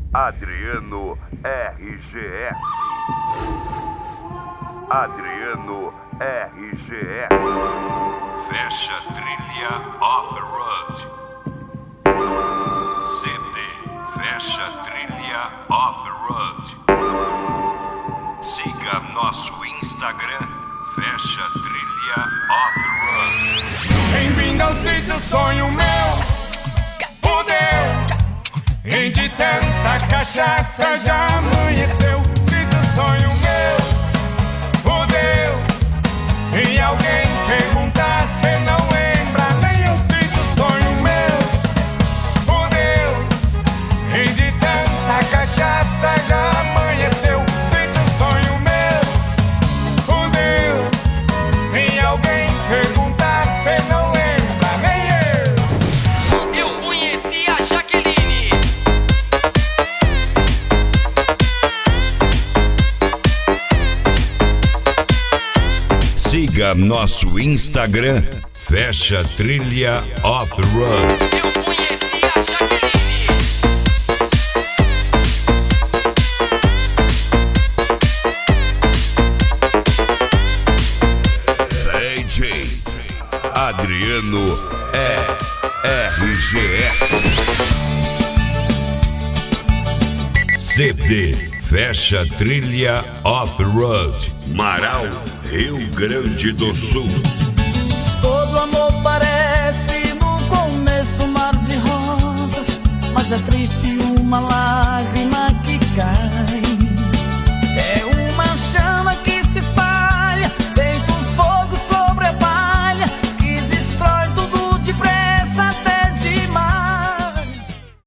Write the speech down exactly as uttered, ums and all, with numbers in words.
Adriano R G S. Adriano R G S. Fecha a trilha Off the Road. C D Fecha a trilha Off the Road. Siga nosso Instagram. Fecha a trilha Off the Road. Bem-vindo ao sítio sonho meu. Fudeu. E de tanta cachaça já amanheceu. Sítio sonho meu. Fudeu. Se alguém perguntar, cê não lembra nem o sítio sonho meu. Fudeu. E de tanta cachaça já amanheceu. Sítio sonho meu. Fudeu. Se alguém perguntar, cê não lembra nem eu. Eu conheci a Jaqueline. Siga nosso Instagram. Fecha a trilha Off the Road. Eu conheci a Jaqueline. D J Adriano R G S. C D Fecha a trilha Off the Road. Marau, Rio Grande do Sul. Todo amor parece no começo um mar de rosas, mas é triste uma lágrima que cai.